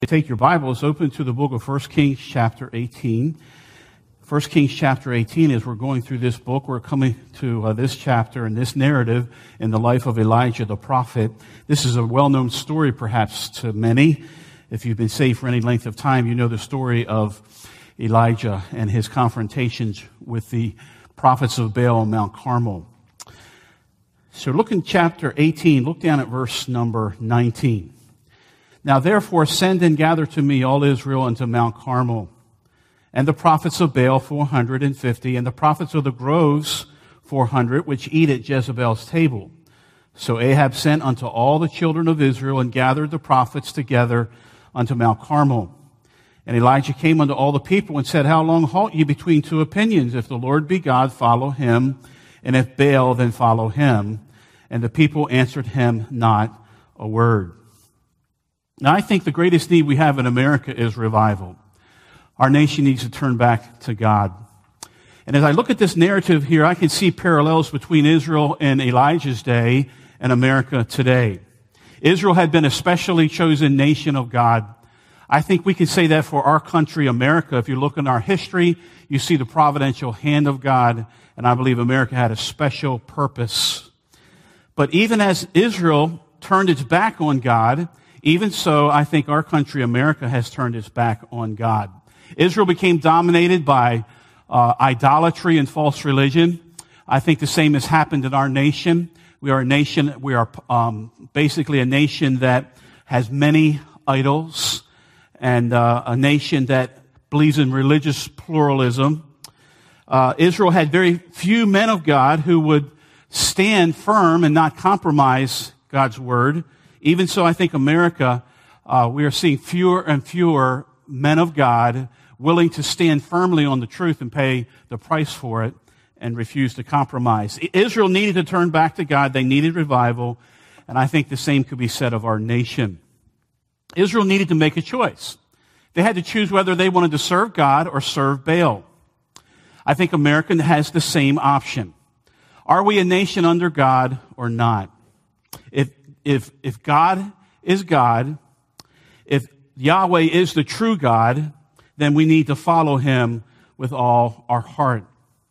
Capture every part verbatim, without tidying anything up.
Take your Bibles, open to the book of First Kings chapter eighteen. First Kings chapter eighteen, as we're going through this book, we're coming to uh, this chapter and this narrative in the life of Elijah the prophet. This is a well-known story perhaps to many. If you've been saved for any length of time, you know the story of Elijah and his confrontations with the prophets of Baal on Mount Carmel. So look in chapter eighteen, look down at verse number nineteen. Now therefore send and gather to me all Israel unto Mount Carmel, and the prophets of Baal four hundred and fifty, and the prophets of the groves four hundred, which eat at Jezebel's table. So Ahab sent unto all the children of Israel, and gathered the prophets together unto Mount Carmel. And Elijah came unto all the people, and said, How long halt ye between two opinions? If the Lord be God, follow him, and if Baal, then follow him. And the people answered him not a word. Now, I think the greatest need we have in America is revival. Our nation needs to turn back to God. And as I look at this narrative here, I can see parallels between Israel in Elijah's day and America today. Israel had been a specially chosen nation of God. I think we can say that for our country, America. If you look in our history, you see the providential hand of God, and I believe America had a special purpose. But even as Israel turned its back on God, even so, I think our country, America, has turned its back on God. Israel became dominated by uh, idolatry and false religion. I think the same has happened in our nation. We are a nation, we are um, basically a nation that has many idols, and uh, a nation that believes in religious pluralism. Uh, Israel had very few men of God who would stand firm and not compromise God's word. Even so, I think America, uh, we are seeing fewer and fewer men of God willing to stand firmly on the truth and pay the price for it and refuse to compromise. Israel needed to turn back to God. They needed revival. And I think the same could be said of our nation. Israel needed to make a choice. They had to choose whether they wanted to serve God or serve Baal. I think America has the same option. Are we a nation under God or not? If If, if God is God, if Yahweh is the true God, then we need to follow him with all our heart.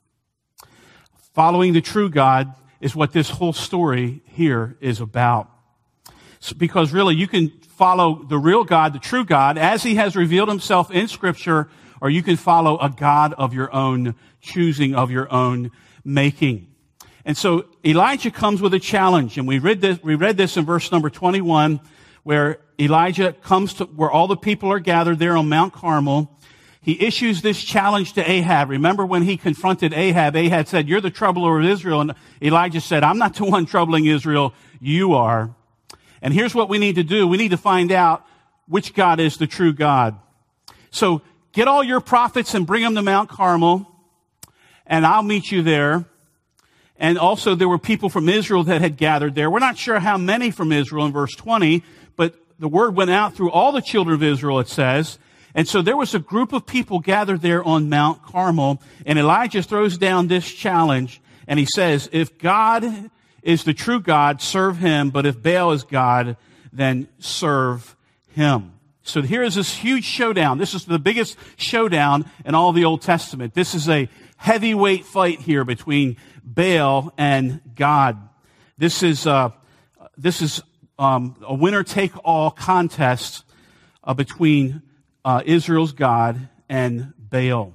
Following the true God is what this whole story here is about. So, because really you can follow the real God, the true God, as he has revealed himself in Scripture, or you can follow a God of your own choosing, of your own making. And so Elijah comes with a challenge, and we read this, we read this in verse number twenty-one, where Elijah comes to where all the people are gathered there on Mount Carmel. He issues this challenge to Ahab. Remember when he confronted Ahab, Ahab said, You're the troubler of Israel. And Elijah said, I'm not the one troubling Israel, you are. And here's what we need to do. We need to find out which God is the true God. So get all your prophets and bring them to Mount Carmel, and I'll meet you there. And also there were people from Israel that had gathered there. We're not sure how many from Israel in verse twenty, but the word went out through all the children of Israel, it says. And so there was a group of people gathered there on Mount Carmel, and Elijah throws down this challenge, and he says, if God is the true God, serve him, but if Baal is God, then serve him. So here is this huge showdown. This is the biggest showdown in all the Old Testament. This is a heavyweight fight here between Baal and God. This is uh, this is um, a winner-take-all contest uh, between uh, Israel's God and Baal.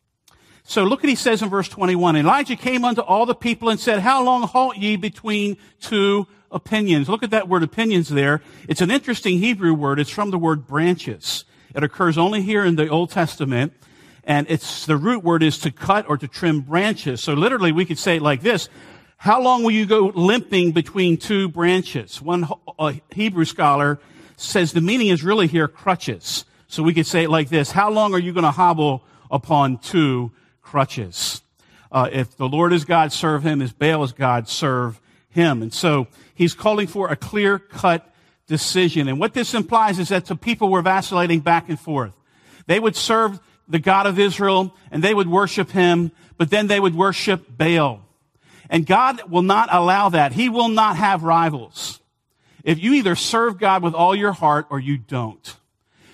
So look what he says in verse twenty-one. Elijah came unto all the people and said, How long halt ye between two opinions? Look at that word opinions there. It's an interesting Hebrew word. It's from the word branches. It occurs only here in the Old Testament. And it's, the root word is to cut or to trim branches. So literally we could say it like this. How long will you go limping between two branches? One uh, Hebrew scholar says the meaning is really here crutches. So we could say it like this. How long are you going to hobble upon two crutches? Uh, if the Lord is God, serve him. If Baal is God, serve him. And so he's calling for a clear-cut decision. And what this implies is that the people were vacillating back and forth. They would serve the God of Israel, and they would worship him, but then they would worship Baal. And God will not allow that. He will not have rivals. If you either serve God with all your heart or you don't.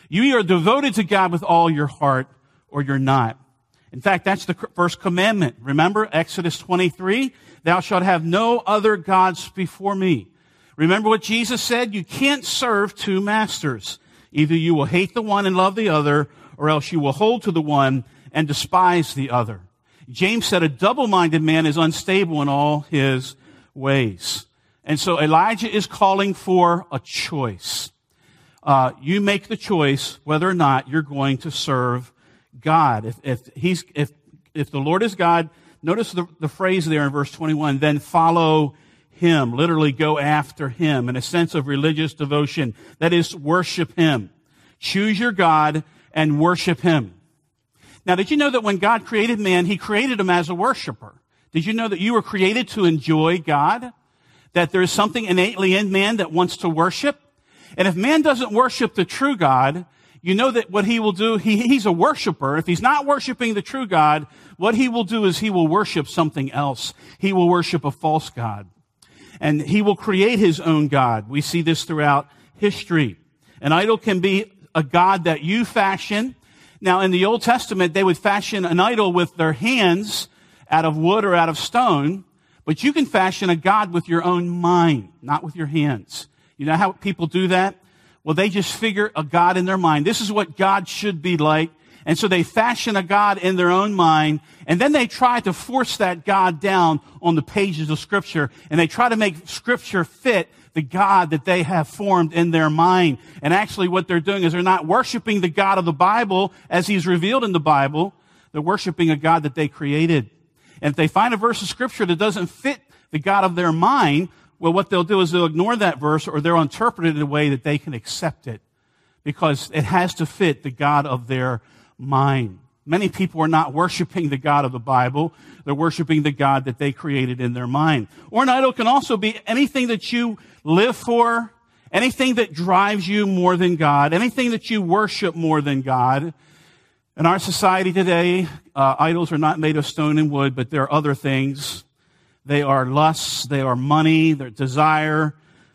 You either are devoted to God with all your heart or you're not. In fact, that's the first commandment. Remember Exodus twenty-three? Thou shalt have no other gods before me. Remember what Jesus said? You can't serve two masters. Either you will hate the one and love the other, or else you will hold to the one and despise the other. James said a double-minded man is unstable in all his ways. And so Elijah is calling for a choice. Uh, you make the choice whether or not you're going to serve God. If, if he's, if, if the Lord is God, notice the, the phrase there in verse twenty-one, then follow him, literally go after him in a sense of religious devotion. That is, worship him. Choose your God and worship him. Now, did you know that when God created man, he created him as a worshiper? Did you know that you were created to enjoy God? That there is something innately in man that wants to worship? And if man doesn't worship the true God, you know that what he will do, he, he's a worshiper. If he's not worshiping the true God, what he will do is he will worship something else. He will worship a false God. And he will create his own God. We see this throughout history. An idol can be a God that you fashion. Now, in the Old Testament, they would fashion an idol with their hands out of wood or out of stone. But you can fashion a God with your own mind, not with your hands. You know how people do that? Well, they just figure a God in their mind. This is what God should be like. And so they fashion a God in their own mind, and then they try to force that God down on the pages of Scripture, and they try to make Scripture fit the God that they have formed in their mind. And actually what they're doing is they're not worshiping the God of the Bible as he's revealed in the Bible. They're worshiping a God that they created. And if they find a verse of Scripture that doesn't fit the God of their mind, well, what they'll do is they'll ignore that verse, or they'll interpret it in a way that they can accept it, because it has to fit the God of their mind. Many people are not worshiping the God of the Bible. They're worshiping the God that they created in their mind. Or an idol can also be anything that you live for, anything that drives you more than God, anything that you worship more than God. In our society today, uh, idols are not made of stone and wood, but there are other things. They are lusts, they are money, their desire,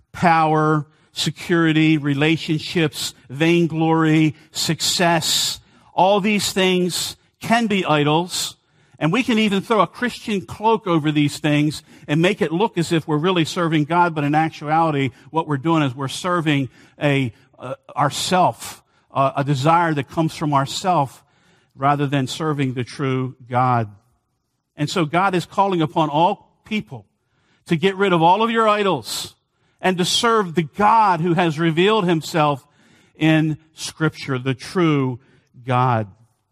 power, security, relationships, vainglory, success. All these things can be idols, and we can even throw a Christian cloak over these things and make it look as if we're really serving God, but in actuality, what we're doing is we're serving a uh, ourself, uh, a desire that comes from ourself, rather than serving the true God. And so God is calling upon all people to get rid of all of your idols and to serve the God who has revealed himself in Scripture, the true God.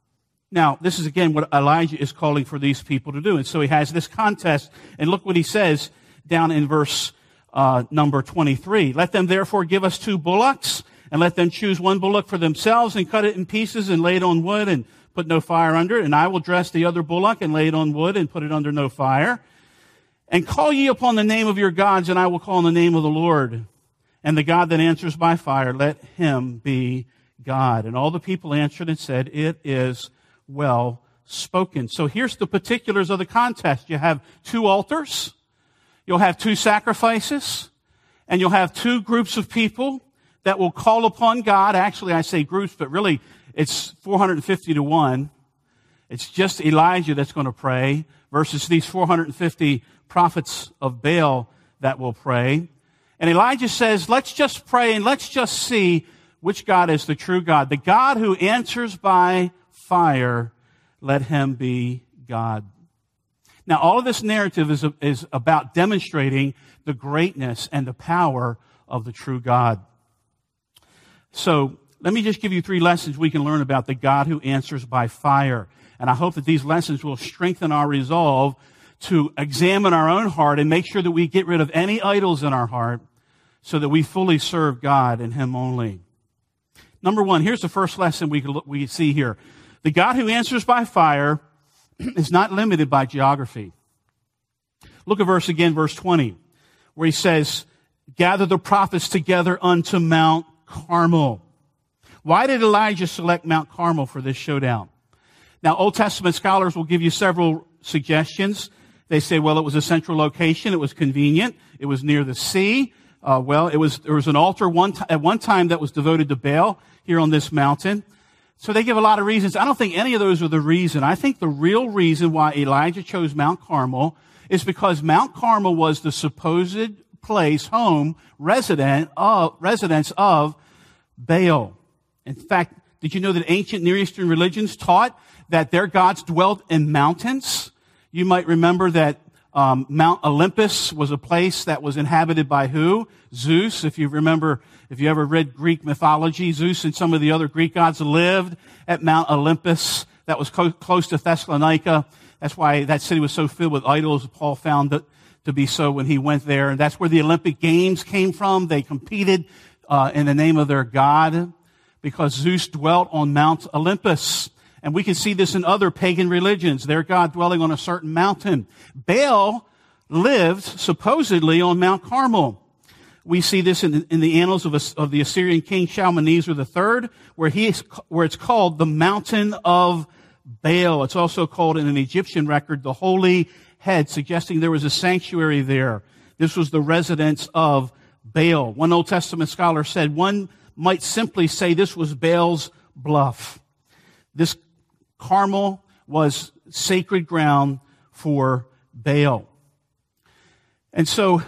Now, this is again what Elijah is calling for these people to do. And so he has this contest, and look what he says down in verse uh, number twenty-three. Let them therefore give us two bullocks, and let them choose one bullock for themselves, and cut it in pieces, and lay it on wood, and put no fire under it. And I will dress the other bullock, and lay it on wood, and put it under no fire. And call ye upon the name of your gods, and I will call on the name of the Lord. And the God that answers by fire, let him be God. And all the people answered and said, it is well spoken. So here's the particulars of the contest. You have two altars, you'll have two sacrifices, and you'll have two groups of people that will call upon God. Actually, I say groups, but really it's four hundred fifty to one. It's just Elijah that's going to pray versus these four hundred fifty prophets of Baal that will pray. And Elijah says, let's just pray and let's just see which God is the true God. The God who answers by fire, let him be God. Now, all of this narrative is, is about demonstrating the greatness and the power of the true God. So, let me just give you three lessons we can learn about the God who answers by fire. And I hope that these lessons will strengthen our resolve to examine our own heart and make sure that we get rid of any idols in our heart so that we fully serve God and him only. Number one, here's the first lesson we we see here. The God who answers by fire is not limited by geography. Look at verse again, verse twenty, where he says, gather the prophets together unto Mount Carmel. Why did Elijah select Mount Carmel for this showdown? Now, Old Testament scholars will give you several suggestions. They say, well, it was a central location. It was convenient. It was near the sea. Uh, well, it was there was an altar one t- at one time that was devoted to Baal here on this mountain. So they give a lot of reasons. I don't think any of those are the reason. I think the real reason why Elijah chose Mount Carmel is because Mount Carmel was the supposed place, home, resident of, residence of Baal. In fact, did you know that ancient Near Eastern religions taught that their gods dwelt in mountains? You might remember that um, Mount Olympus was a place that was inhabited by who? Zeus. If you remember, if you ever read Greek mythology, Zeus and some of the other Greek gods lived at Mount Olympus. That was co- close to Thessalonica. That's why that city was so filled with idols. Paul found it to be so when he went there. And that's where the Olympic Games came from. They competed uh, in the name of their god because Zeus dwelt on Mount Olympus. And we can see this in other pagan religions, their god dwelling on a certain mountain. Baal lived supposedly on Mount Carmel. We see this in, in the annals of, of the Assyrian king Shalmaneser the third, where he is, where it's called the Mountain of Baal. It's also called in an Egyptian record the Holy Head, suggesting there was a sanctuary there. This was the residence of Baal. One Old Testament scholar said one might simply say this was Baal's bluff. This Carmel was sacred ground for Baal. And so,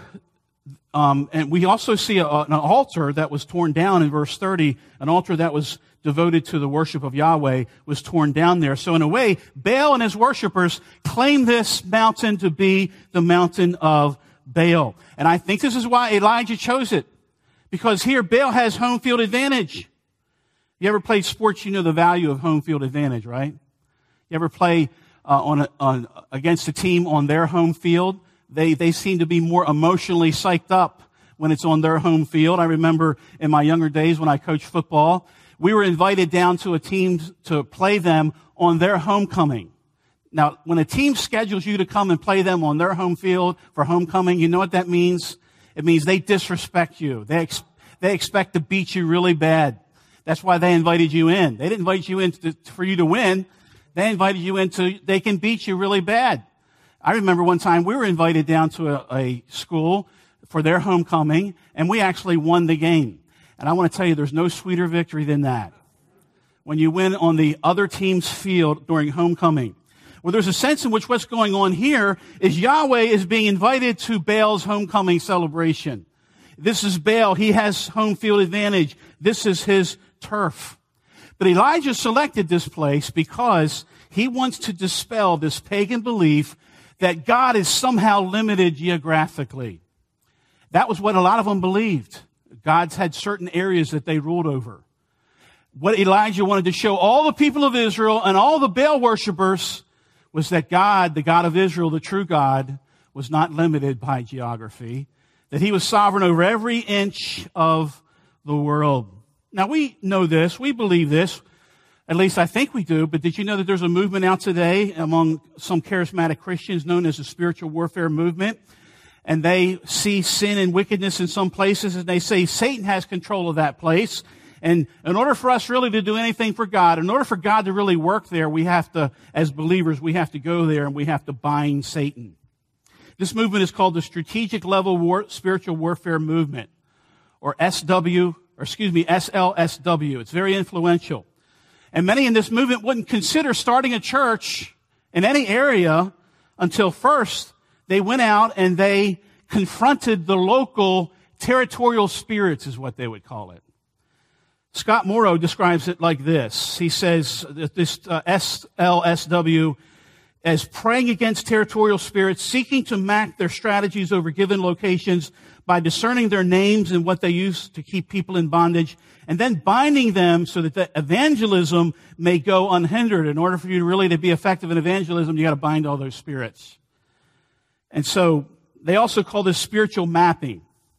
um, and we also see a, an altar that was torn down in verse thirty, an altar that was devoted to the worship of Yahweh was torn down there. So in a way, Baal and his worshipers claim this mountain to be the mountain of Baal. And I think this is why Elijah chose it. Because here, Baal has home field advantage. You ever played sports, you know the value of home field advantage, right? You ever play uh, on, a, on against a team on their home field? They they seem to be more emotionally psyched up when it's on their home field. I remember in my younger days when I coached football, we were invited down to a team to play them on their homecoming. Now, when a team schedules you to come and play them on their home field for homecoming, you know what that means? It means they disrespect you. They ex- they expect to beat you really bad. That's why they invited you in. They didn't invite you in to, for you to win. They invited you in so they can beat you really bad. I remember one time we were invited down to a, a school for their homecoming, and we actually won the game. And I want to tell you, there's no sweeter victory than that. When you win on the other team's field during homecoming. Well, there's a sense in which what's going on here is Yahweh is being invited to Baal's homecoming celebration. This is Baal. He has home field advantage. This is his turf. But Elijah selected this place because he wants to dispel this pagan belief that God is somehow limited geographically. That was what a lot of them believed. God's had certain areas that they ruled over. What Elijah wanted to show all the people of Israel and all the Baal worshipers was that God, the God of Israel, the true God, was not limited by geography, that he was sovereign over every inch of the world. Now, we know this. We believe this. At least I think we do. But did you know that there's a movement out today among some charismatic Christians known as the spiritual warfare movement? And they see sin and wickedness in some places, and they say Satan has control of that place. And in order for us really to do anything for God, in order for God to really work there, we have to, as believers, we have to go there and we have to bind Satan. This movement is called the Strategic Level War, Spiritual Warfare Movement, or S W, or excuse me, S L S W. It's very influential. And many in this movement wouldn't consider starting a church in any area until first they went out and they confronted the local territorial spirits, is what they would call it. Scott Morrow describes it like this. He says that this uh, S L S W as praying against territorial spirits, seeking to map their strategies over given locations by discerning their names and what they use to keep people in bondage, and then binding them so that the evangelism may go unhindered. In order for you to really to be effective in evangelism, you got to bind all those spirits. And so they also call this spiritual mapping.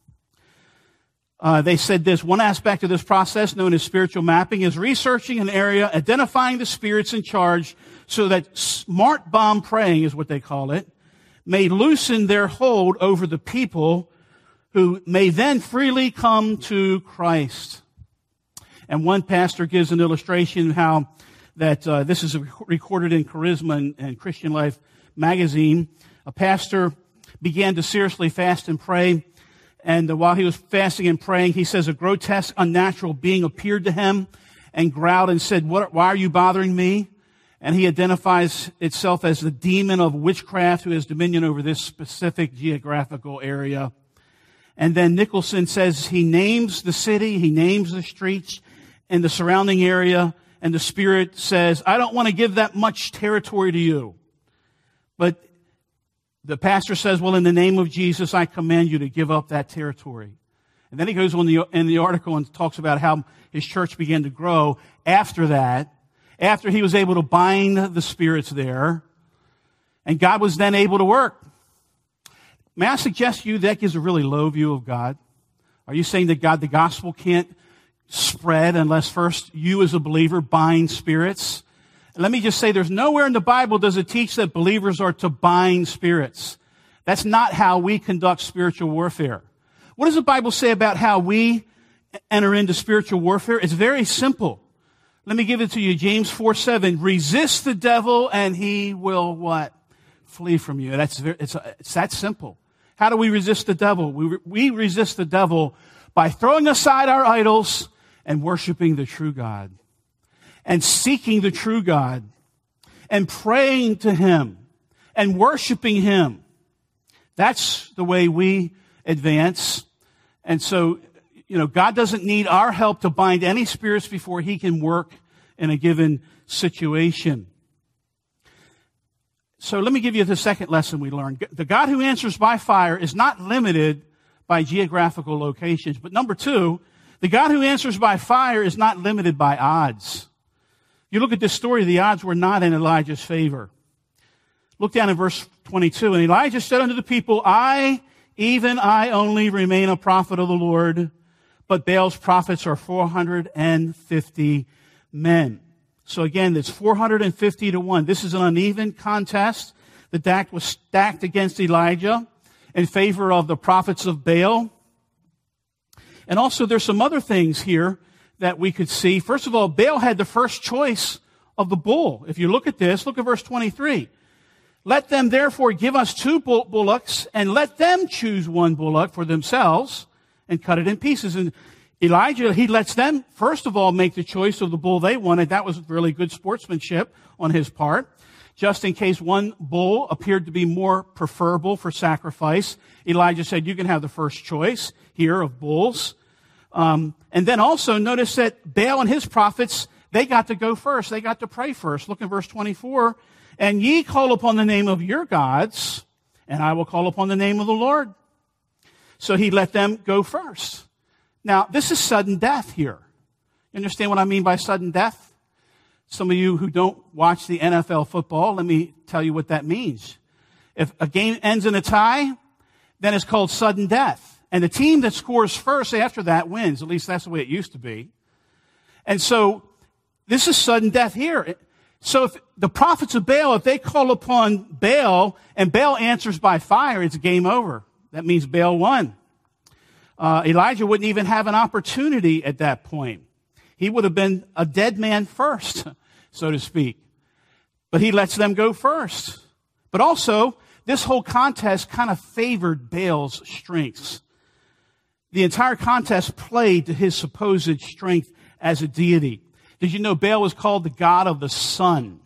Uh, they said this, one aspect of this process known as spiritual mapping is researching an area, identifying the spirits in charge so that smart bomb praying is what they call it, may loosen their hold over the people who may then freely come to Christ. And one pastor gives an illustration how that uh, this is recorded in Charisma and, and Christian Life magazine. A pastor began to seriously fast and pray, And uh, while he was fasting and praying, he says a grotesque, unnatural being appeared to him and growled and said, what, why are you bothering me? And he identifies itself as the demon of witchcraft who has dominion over this specific geographical area. And then Nicholson says he names the city, he names the streets and the surrounding area, and the Spirit says, I don't want to give that much territory to you. But the pastor says, well, in the name of Jesus, I command you to give up that territory. And then he goes on the, in the article and talks about how his church began to grow after that, after he was able to bind the spirits there, and God was then able to work. May I suggest to you that gives a really low view of God? Are you saying that God, the gospel can't spread unless first you as a believer bind spirits? Let me just say there's nowhere in the Bible does it teach that believers are to bind spirits. That's not how we conduct spiritual warfare. What does the Bible say about how we enter into spiritual warfare? It's very simple. Let me give it to you. James four seven. Resist the devil and he will what? Flee from you. That's very, it's, it's that simple. How do we resist the devil? We, we resist the devil by throwing aside our idols and worshiping the true God and seeking the true God and praying to him and worshiping him. That's the way we advance. And so, you know, God doesn't need our help to bind any spirits before he can work in a given situation. So let me give you the second lesson we learned. The God who answers by fire is not limited by geographical locations. But number two, the God who answers by fire is not limited by odds. You look at this story, the odds were not in Elijah's favor. Look down in verse twenty-two. And Elijah said unto the people, I, even I only remain a prophet of the Lord, but Baal's prophets are four hundred fifty men. So again, it's four hundred fifty to one. This is an uneven contest. The deck was stacked against Elijah in favor of the prophets of Baal. And also there's some other things here that we could see. First of all, Baal had the first choice of the bull. If you look at this, look at verse twenty-three. Let them therefore give us two bullocks, and let them choose one bullock for themselves and cut it in pieces. And Elijah, he lets them, first of all, make the choice of the bull they wanted. That was really good sportsmanship on his part. Just in case one bull appeared to be more preferable for sacrifice, Elijah said, you can have the first choice here of bulls. Um, and then also notice that Baal and his prophets, they got to go first. They got to pray first. Look at verse twenty-four. And ye call upon the name of your gods, and I will call upon the name of the Lord. So he let them go first. Now, this is sudden death here. You understand what I mean by sudden death? Some of you who don't watch the N F L football, let me tell you what that means. If a game ends in a tie, then it's called sudden death. And the team that scores first after that wins. At least that's the way it used to be. And so this is sudden death here. So if the prophets of Baal, if they call upon Baal and Baal answers by fire, it's game over. That means Baal won. Uh, Elijah wouldn't even have an opportunity at that point. He would have been a dead man first, so to speak. But he lets them go first. But also, this whole contest kind of favored Baal's strengths. The entire contest played to his supposed strength as a deity. Did you know Baal was called the god of the sun,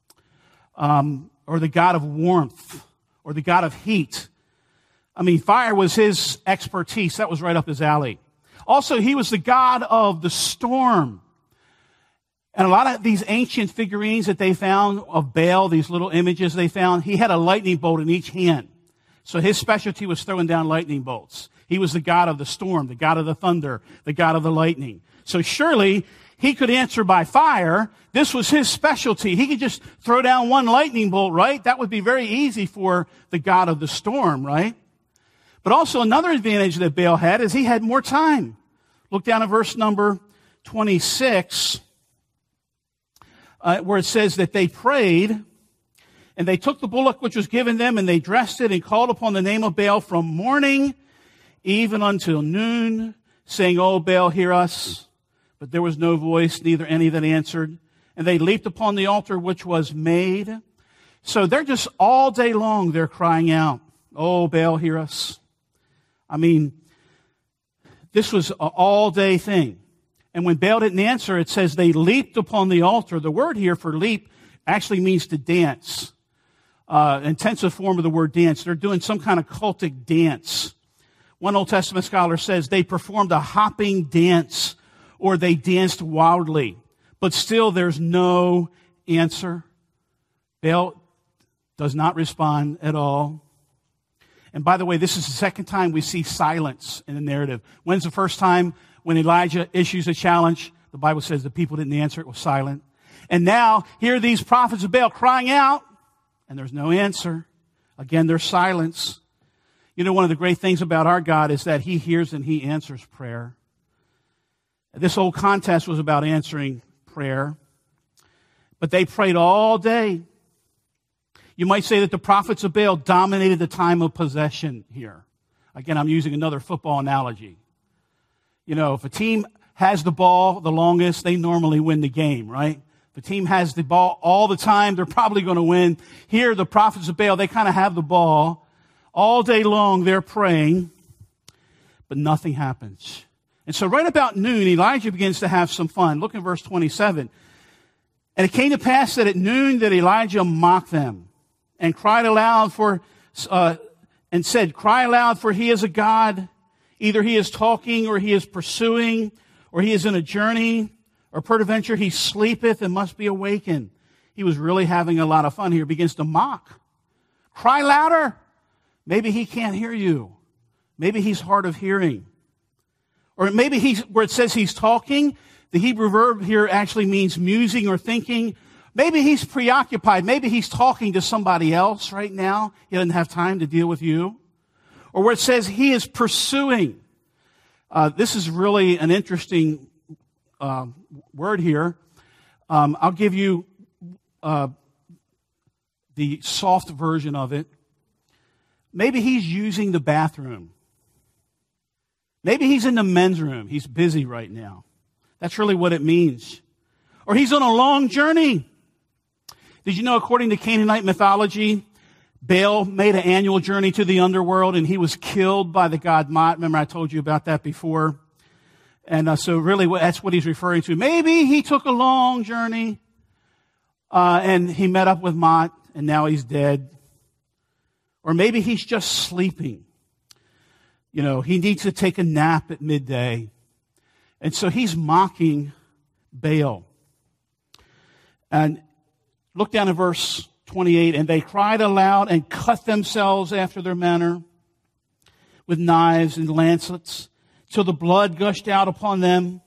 um, or the god of warmth, or the god of heat? I mean, fire was his expertise. That was right up his alley. Also, he was the god of the storm. And a lot of these ancient figurines that they found of Baal, these little images they found, he had a lightning bolt in each hand. So his specialty was throwing down lightning bolts. He was the god of the storm, the god of the thunder, the god of the lightning. So surely he could answer by fire. This was his specialty. He could just throw down one lightning bolt, right? That would be very easy for the god of the storm, right? But also another advantage that Baal had is he had more time. Look down at verse number twenty-six, uh, where it says that they prayed, and they took the bullock which was given them, and they dressed it and called upon the name of Baal from morning even until noon, saying, O Baal, hear us. But there was no voice, neither any that answered. And they leaped upon the altar which was made. So they're just all day long, they're crying out, Oh, Baal, hear us. I mean, This was an all-day thing. And when Baal didn't answer, it says they leaped upon the altar. The word here for leap actually means to dance. Uh, intensive form of the word dance. They're doing some kind of cultic dance. One Old Testament scholar says they performed a hopping dance, or they danced wildly. But still there's no answer. Baal does not respond at all. And by the way, this is the second time we see silence in the narrative. When's the first time when Elijah issues a challenge? The Bible says the people didn't answer, it was silent. And now, here are these prophets of Baal crying out, and there's no answer. Again, there's silence. You know, one of the great things about our God is that He hears and He answers prayer. This whole contest was about answering prayer. But they prayed all day. You might say that the prophets of Baal dominated the time of possession here. Again, I'm using another football analogy. You know, if a team has the ball the longest, they normally win the game, right? If a team has the ball all the time, they're probably going to win. Here, the prophets of Baal, they kind of have the ball. All day long, they're praying, but nothing happens. And so right about noon, Elijah begins to have some fun. Look in verse twenty-seven. And it came to pass that at noon that Elijah mocked them and cried aloud for, uh, and said, cry aloud, for he is a God. Either he is talking, or he is pursuing, or he is in a journey, or peradventure he sleepeth and must be awakened. He was really having a lot of fun here. He begins to mock. Cry louder. Maybe he can't hear you. Maybe he's hard of hearing. Or maybe he's, where it says he's talking, the Hebrew verb here actually means musing or thinking. Maybe he's preoccupied. Maybe he's talking to somebody else right now. He doesn't have time to deal with you. Or where it says he is pursuing. Uh, this is really an interesting uh, word here. Um, I'll give you uh, the soft version of it. Maybe he's using the bathroom. Maybe he's in the men's room. He's busy right now. That's really what it means. Or he's on a long journey. Did you know, according to Canaanite mythology, Baal made an annual journey to the underworld, and he was killed by the god Mot. Remember, I told you about that before. And uh, so really that's what he's referring to. Maybe he took a long journey, uh, and he met up with Mot, and now he's dead. Or maybe he's just sleeping. You know, he needs to take a nap at midday. And so he's mocking Baal. And look down at verse twenty-eight. And they cried aloud and cut themselves after their manner with knives and lancets, till the blood gushed out upon them.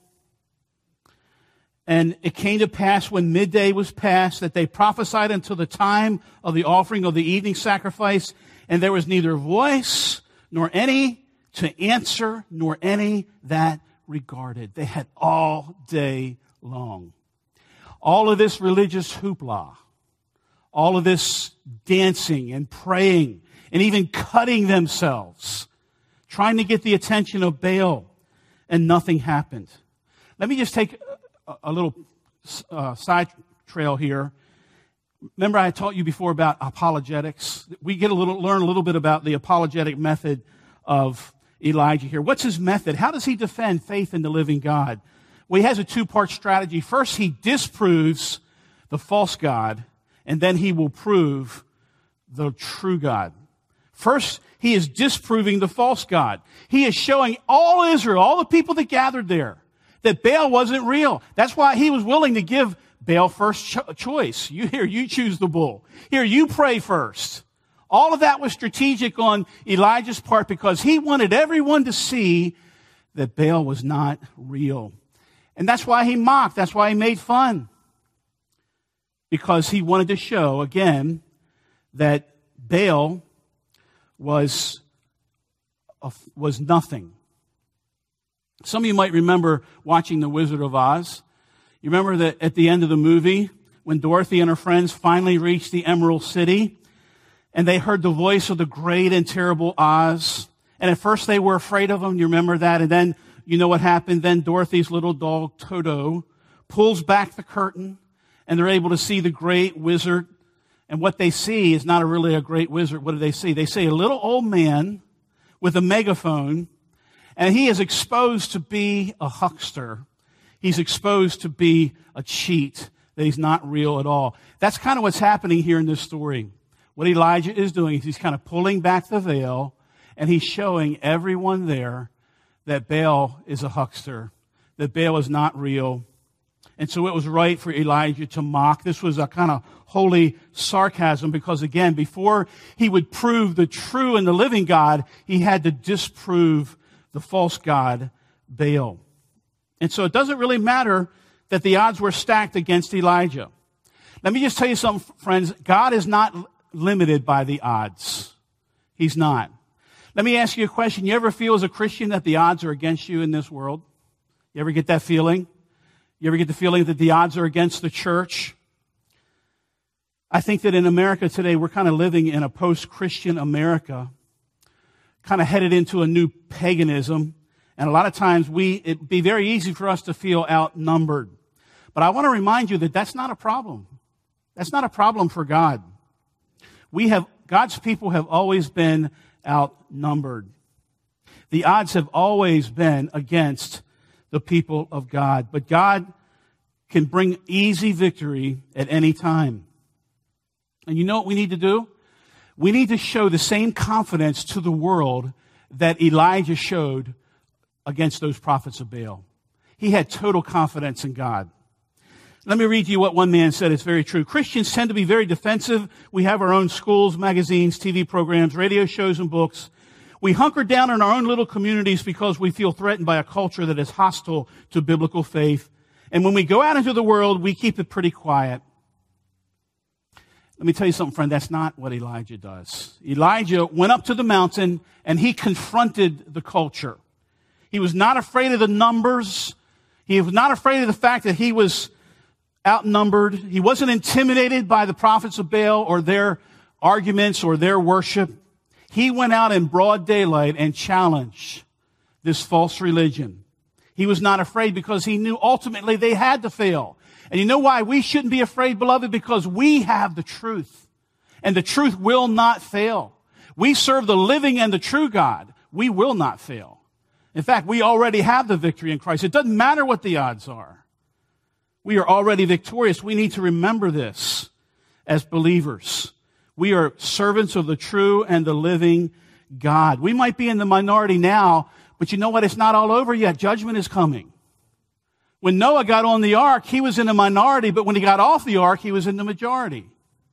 And it came to pass when midday was past that they prophesied until the time of the offering of the evening sacrifice, and there was neither voice nor any to answer, nor any that regarded. They had all day long. All of this religious hoopla, all of this dancing and praying and even cutting themselves, trying to get the attention of Baal, and nothing happened. Let me just take a, a little uh, side trail here. Remember, I taught you before about apologetics. We get a little, learn a little bit about the apologetic method of Elijah here. What's his method? How does he defend faith in the living God? Well, he has a two-part strategy. First, he disproves the false God, and then he will prove the true God. First, he is disproving the false God. He is showing all Israel, all the people that gathered there, that Baal wasn't real. That's why he was willing to give Baal first cho- choice. You here, you choose the bull. Here, you pray first. All of that was strategic on Elijah's part because he wanted everyone to see that Baal was not real. And that's why he mocked. That's why he made fun. Because he wanted to show, again, that Baal was, was nothing. Some of you might remember watching The Wizard of Oz. You remember that at the end of the movie, when Dorothy and her friends finally reached the Emerald City, and they heard the voice of the great and terrible Oz. And at first they were afraid of him. You remember that? And then, you know what happened? Then Dorothy's little dog, Toto, pulls back the curtain, and they're able to see the great wizard. And what they see is not a really a great wizard. What do they see? They see a little old man with a megaphone, And he is exposed to be a huckster. He's exposed to be a cheat, that he's not real at all. That's kind of what's happening here in this story. What Elijah is doing is he's kind of pulling back the veil, and he's showing everyone there that Baal is a huckster, that Baal is not real. And so it was right for Elijah to mock. This was a kind of holy sarcasm because, again, before he would prove the true and the living God, he had to disprove the false god, Baal. And so it doesn't really matter that the odds were stacked against Elijah. Let me just tell you something, friends. God is not limited by the odds. He's not. Let me ask you a question. You ever feel as a Christian that the odds are against you in this world? You ever get that feeling? You ever get the feeling that the odds are against the church? I think that in America today, we're kind of living in a post-Christian America, kind of headed into a new paganism. And a lot of times we, it'd be very easy for us to feel outnumbered. But I want to remind you that that's not a problem. That's not a problem for God. We have, God's people have always been outnumbered. The odds have always been against the people of God. But God can bring easy victory at any time. And you know what we need to do? We need to show the same confidence to the world that Elijah showed against those prophets of Baal. He had total confidence in God. Let me read you what one man said. It's very true. Christians tend to be very defensive. We have our own schools, magazines, T V programs, radio shows, and books. We hunker down in our own little communities because we feel threatened by a culture that is hostile to biblical faith. And when we go out into the world, we keep it pretty quiet. Let me tell you something, friend. That's not what Elijah does. Elijah went up to the mountain and he confronted the culture. He was not afraid of the numbers. He was not afraid of the fact that he was outnumbered. He wasn't intimidated by the prophets of Baal or their arguments or their worship. He went out in broad daylight and challenged this false religion. He was not afraid because he knew ultimately they had to fail. And you know why we shouldn't be afraid, beloved? Because we have the truth. And the truth will not fail. We serve the living and the true God. We will not fail. In fact, we already have the victory in Christ. It doesn't matter what the odds are. We are already victorious. We need to remember this as believers. We are servants of the true and the living God. We might be in the minority now, but you know what? It's not all over yet. Judgment is coming. When Noah got on the ark, he was in a minority, but when he got off the ark, he was in the majority.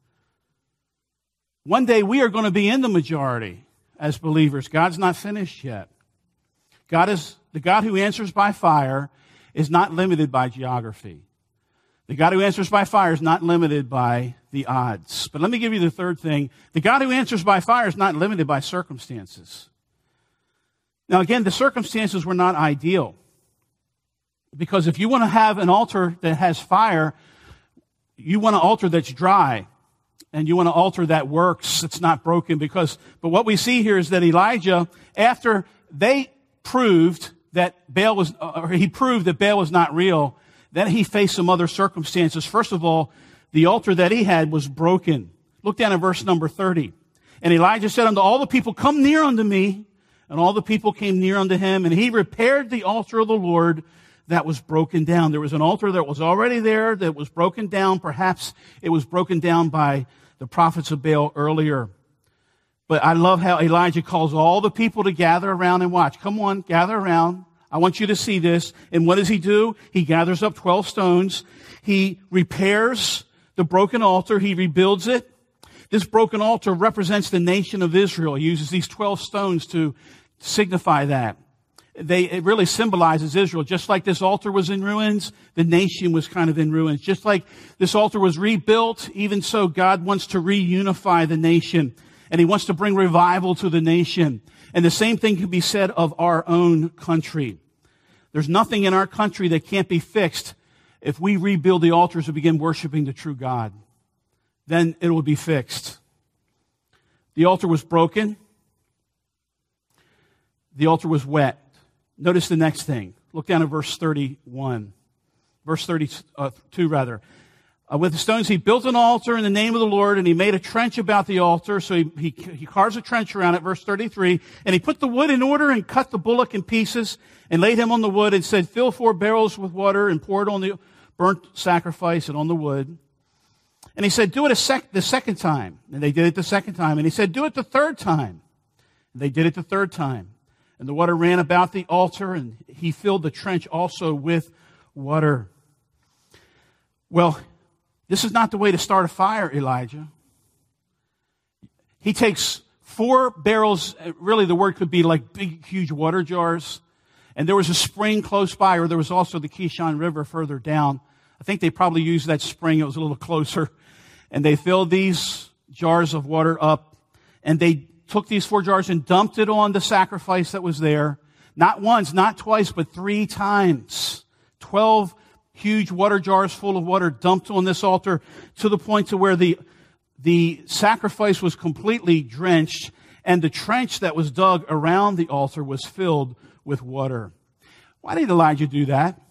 One day we are going to be in the majority as believers. God's not finished yet. God is, the God who answers by fire is not limited by geography. The God who answers by fire is not limited by the odds. But let me give you the third thing. The God who answers by fire is not limited by circumstances. Now again, the circumstances were not ideal. Because if you want to have an altar that has fire, you want an altar that's dry. And you want an altar that works, it's not broken. Because, but what we see here is that Elijah, after they proved that Baal was, or he proved that Baal was not real, then he faced some other circumstances. First of all, the altar that he had was broken. Look down at verse number thirty. And Elijah said unto all the people, come near unto me. And all the people came near unto him. And he repaired the altar of the Lord that was broken down. There was an altar that was already there that was broken down. Perhaps it was broken down by the prophets of Baal earlier. But I love how Elijah calls all the people to gather around and watch. Come on, gather around. I want you to see this. And what does he do? He gathers up twelve stones. He repairs the broken altar. He rebuilds it. This broken altar represents the nation of Israel. He uses these twelve stones to signify that. They, it really symbolizes Israel. Just like this altar was in ruins, the nation was kind of in ruins. Just like this altar was rebuilt, even so God wants to reunify the nation. And he wants to bring revival to the nation. And the same thing can be said of our own country. There's nothing in our country that can't be fixed if we rebuild the altars and begin worshiping the true God. Then it will be fixed. The altar was broken. The altar was wet. Notice the next thing. Look down at verse thirty-one. Verse thirty-two, rather. Uh, with the stones, he built an altar in the name of the Lord, and he made a trench about the altar. So he, he, he carves a trench around it, verse thirty-three. And he put the wood in order and cut the bullock in pieces and laid him on the wood and said, fill four barrels with water and pour it on the burnt sacrifice and on the wood. And he said, do it a sec- the second time. And they did it the second time. And he said, do it the third time. And they did it the third time. And the water ran about the altar, and he filled the trench also with water. Well, this is not the way to start a fire, Elijah. He takes four barrels, really the word could be like big, huge water jars. And there was a spring close by, or there was also the Kishon River further down. I think they probably used that spring. It was a little closer. And they filled these jars of water up, and they took these four jars and dumped it on the sacrifice that was there. Not once, not twice, but three times. Twelve huge water jars full of water dumped on this altar to the point to where the, the sacrifice was completely drenched, and the trench that was dug around the altar was filled with water. Why did Elijah do that?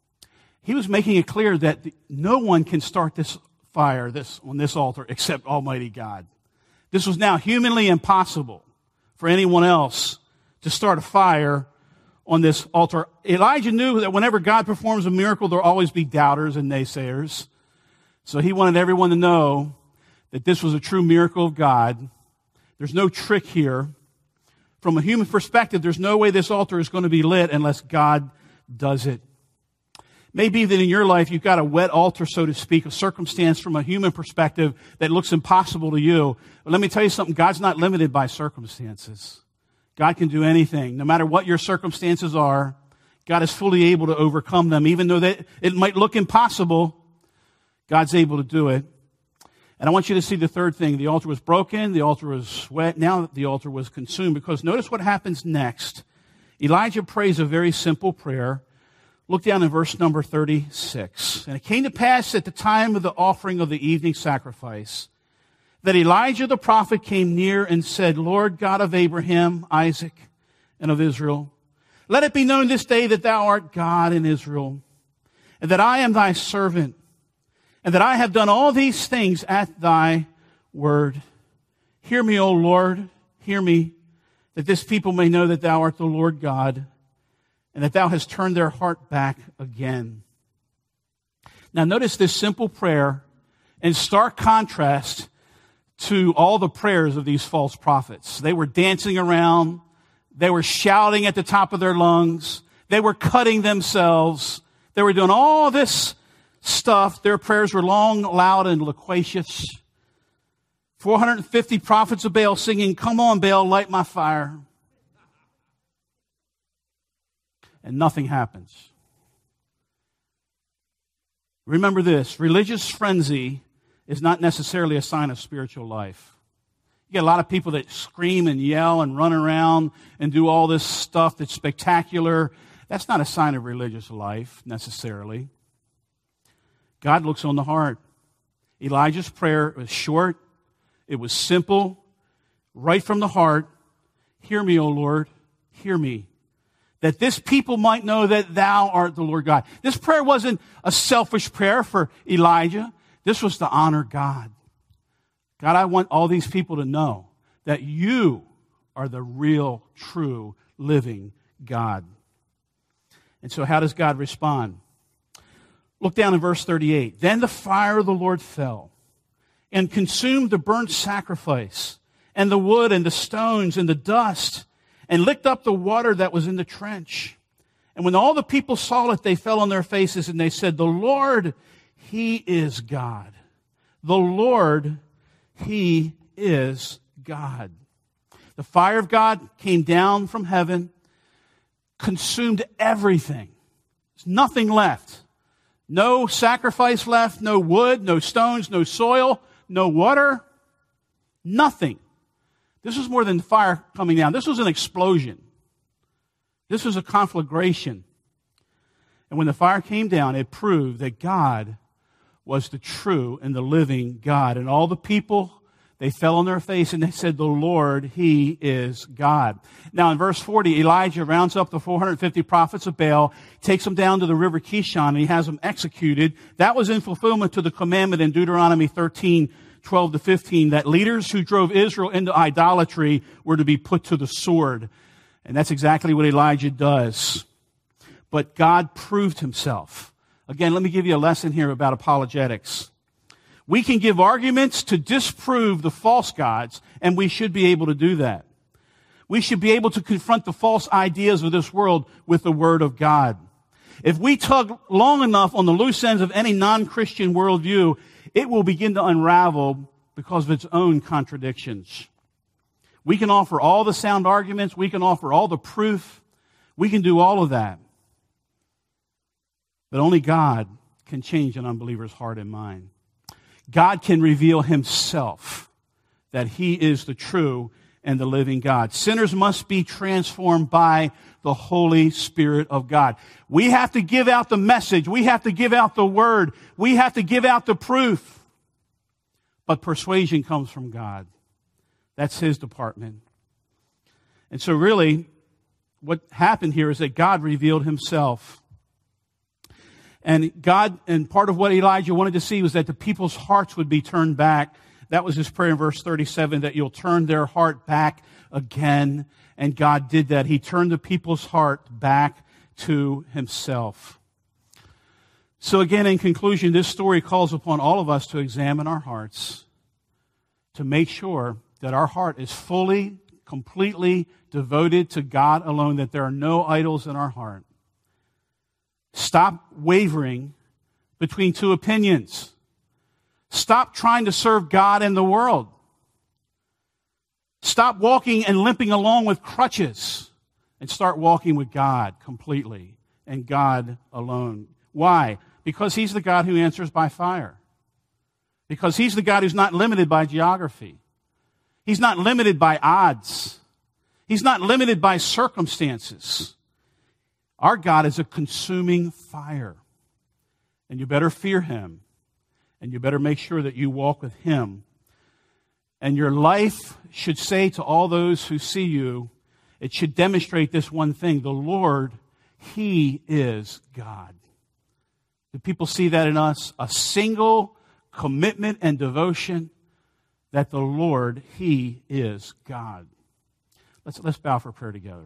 He was making it clear that the, no one can start this fire this on this altar except Almighty God. This was now humanly impossible for anyone else to start a fire on this altar. Elijah knew that whenever God performs a miracle, there'll always be doubters and naysayers. So he wanted everyone to know that this was a true miracle of God. There's no trick here. From a human perspective, there's no way this altar is going to be lit unless God does it. Maybe that in your life you've got a wet altar, so to speak, a circumstance from a human perspective that looks impossible to you. But let me tell you something, God's not limited by circumstances. God can do anything. No matter what your circumstances are, God is fully able to overcome them. Even though they, it might look impossible, God's able to do it. And I want you to see the third thing. The altar was broken. The altar was wet. Now the altar was consumed. Because notice what happens next. Elijah prays a very simple prayer. Look down in verse number thirty-six. And it came to pass at the time of the offering of the evening sacrifice that Elijah the prophet came near and said, Lord God of Abraham, Isaac, and of Israel, let it be known this day that thou art God in Israel, and that I am thy servant, and that I have done all these things at thy word. Hear me, O Lord, hear me, that this people may know that thou art the Lord God, and that thou hast turned their heart back again. Now notice this simple prayer in stark contrast to all the prayers of these false prophets. They were dancing around. They were shouting at the top of their lungs. They were cutting themselves. They were doing all this stuff. Their prayers were long, loud, and loquacious. four hundred fifty prophets of Baal singing, come on, Baal, light my fire. And nothing happens. Remember this, religious frenzy is not necessarily a sign of spiritual life. You get a lot of people that scream and yell and run around and do all this stuff that's spectacular. That's not a sign of religious life necessarily. God looks on the heart. Elijah's prayer was short. It was simple, right from the heart. Hear me, O Lord, hear me. That this people might know that thou art the Lord God. This prayer wasn't a selfish prayer for Elijah. This was to honor God. God, I want all these people to know that you are the real, true, living God. And so how does God respond? Look down in verse thirty-eight. Then the fire of the Lord fell and consumed the burnt sacrifice and the wood and the stones and the dust, and licked up the water that was in the trench. And when all the people saw it, they fell on their faces, and they said, the Lord, He is God. The Lord, He is God. The fire of God came down from heaven, consumed everything. There's nothing left. No sacrifice left, no wood, no stones, no soil, no water, nothing. This was more than fire coming down. This was an explosion. This was a conflagration. And when the fire came down, it proved that God was the true and the living God. And all the people, They fell on their face and they said, the Lord, He is God. Now in verse forty, Elijah rounds up the four hundred fifty prophets of Baal, takes them down to the river Kishon, and he has them executed. That was in fulfillment to the commandment in Deuteronomy thirteen, twelve to fifteen, that leaders who drove Israel into idolatry were to be put to the sword. And that's exactly what Elijah does. But God proved Himself. Again, let me give you a lesson here about apologetics. We can give arguments to disprove the false gods, and we should be able to do that. We should be able to confront the false ideas of this world with the Word of God. If we tug long enough on the loose ends of any non-Christian worldview, it will begin to unravel because of its own contradictions. We can offer all the sound arguments. We can offer all the proof. We can do all of that. But only God can change an unbeliever's heart and mind. God can reveal Himself, that He is the true and the living God. Sinners must be transformed by the Holy Spirit of God. We have to give out the message. We have to give out the word. We have to give out the proof. But persuasion comes from God. That's His department. And so really, what happened here is that God revealed Himself. And God, and part of what Elijah wanted to see was that the people's hearts would be turned back. That was his prayer in verse thirty-seven, that you'll turn their heart back again. And God did that. He turned the people's heart back to Himself. So again, in conclusion, this story calls upon all of us to examine our hearts, to make sure that our heart is fully, completely devoted to God alone, that there are no idols in our heart. Stop wavering between two opinions. Stop trying to serve God and the world. Stop walking and limping along with crutches and start walking with God completely and God alone. Why? Because He's the God who answers by fire. Because He's the God who's not limited by geography. He's not limited by odds. He's not limited by circumstances. Our God is a consuming fire. And you better fear Him. And you better make sure that you walk with Him. And your life should say to all those who see you, it should demonstrate this one thing: the Lord, He is God. Do people see that in us? A single commitment and devotion that the Lord, He is God. Let's, let's bow for prayer together.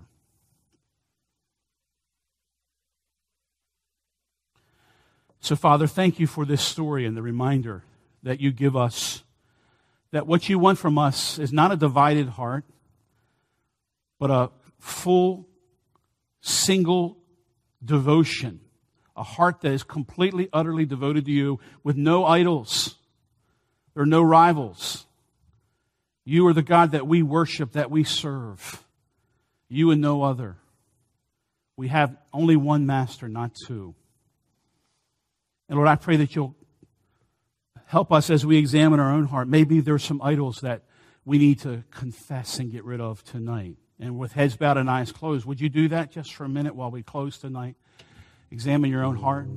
So, Father, thank You for this story and the reminder that You give us that what You want from us is not a divided heart, but a full, single devotion, a heart that is completely, utterly devoted to You with no idols. There are no rivals. You are the God that we worship, that we serve. You and no other. We have only one master, not two. And Lord, I pray that You'll help us as we examine our own heart. Maybe there's some idols that we need to confess and get rid of tonight. And with heads bowed and eyes closed, would you do that just for a minute while we close tonight? Examine your own heart.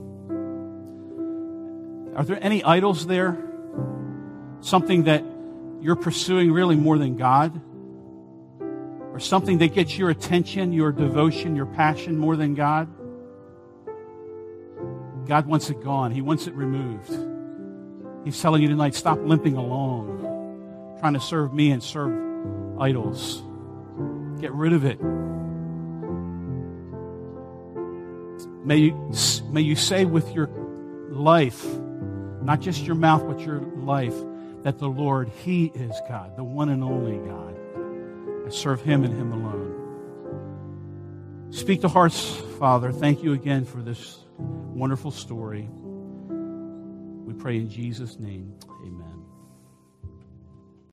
Are there any idols there? Something that you're pursuing really more than God? Or something that gets your attention, your devotion, your passion more than God? God wants it gone. He wants it removed. He's telling you tonight, stop limping along, trying to serve Me and serve idols. Get rid of it. May you, may you say with your life, not just your mouth, but your life, that the Lord, He is God, the one and only God. I serve Him and Him alone. Speak to hearts, Father. Thank You again for this wonderful story. We pray in Jesus' name. Amen.